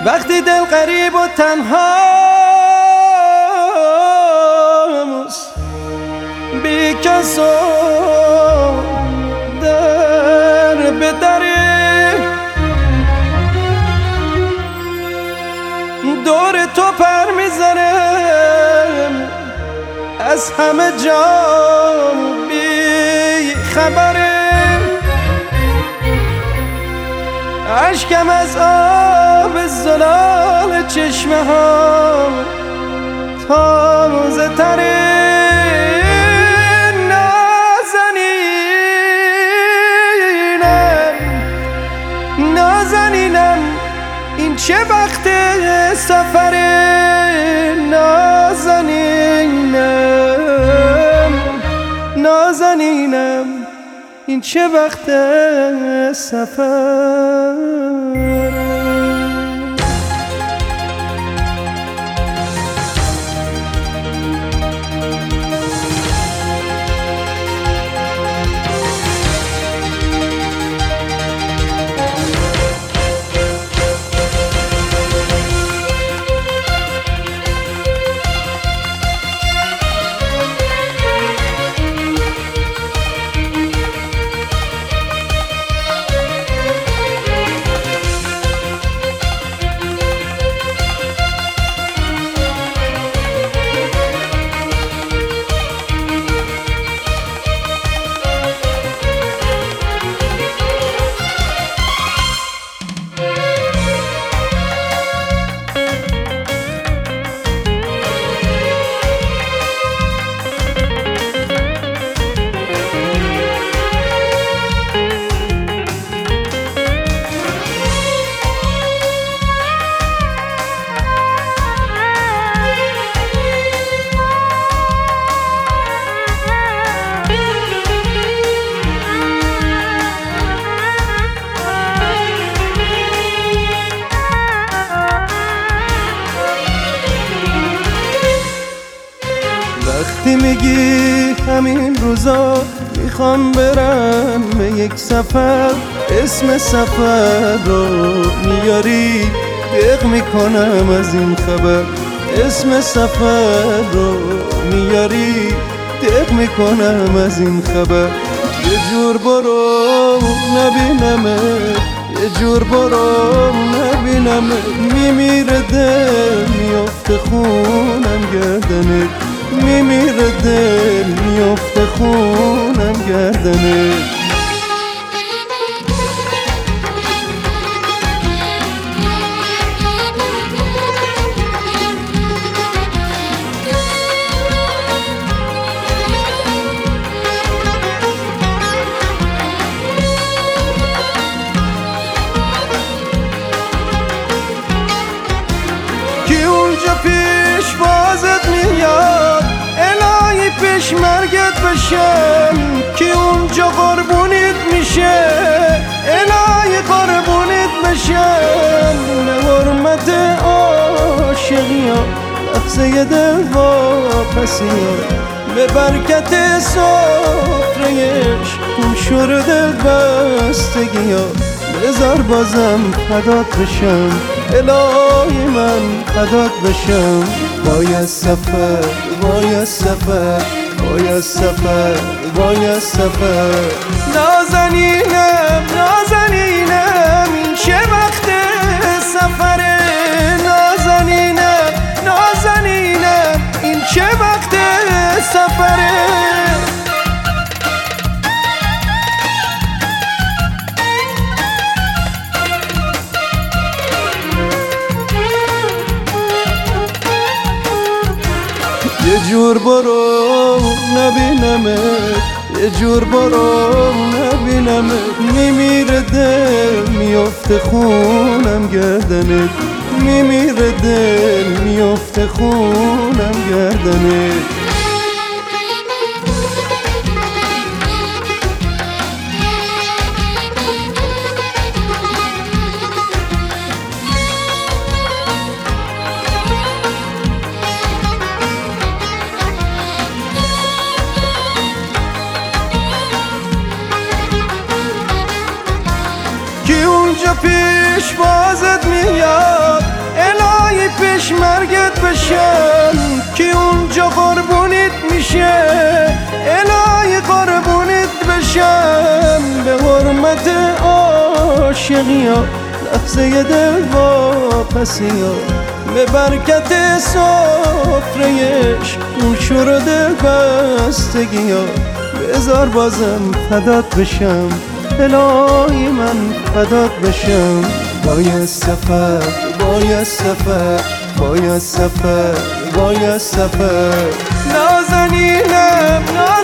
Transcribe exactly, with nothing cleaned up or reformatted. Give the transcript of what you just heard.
وقتی دل غریب و تنهاست بی کس و در به دره، دور تو پر میزنم از همه جا بی خبره، اشکم از آب زلال چشمه ها تازه تره. نازنینم نازنینم این چه وقت سفره، نازنینم نازنینم این چه وقت سفر. وقتی میگی همین روزا میخوام برم به یک سفر، اسم سفر رو میاری دق میکنم از این خبر، اسم سفر رو میاری دق میکنم از این خبر. یه جور برو نبینمت، یه جور برو نبینمت، میمیره دل میافته خونم گردنت، میمیره دل میافته خونم گردنت. کی اونجا پیش بازت میاد الهی پیش مرگت بشم، کی اونجا قربونیت میشه الهی قربونیت بشم. به حرمت عاشقی ها لحظه دل واپسی ها، به برکت سفرهش اون شور دل بستگی ها، بذار بازم فدات بشم الهی من فدات بشم. وای سفر وای سفر وای سفر وای سفر. نازنینم نازنینم این چه وقت سفره، نازنینم نازنینم این چه وقت سفره. یه جور برو نبینمت، یه جور برو نبینمت، میمیره دل میافته خونم گردنت، میمیره دل میافته خونم گردنت. کی اونجا پیش بازت میاد پیش مرگت بشم که اونجا قربونیت میشه، الهی قربونیت بشم به حرمت عاشقی ها، لحظه دل واپسی ها، به برکت سفرهش اون شورده بستگی ها. بذار بازم فدات بشم الهی من فدات بشم. باید سفر باید سفر باید سفر باید سفر نازنینم نازنینم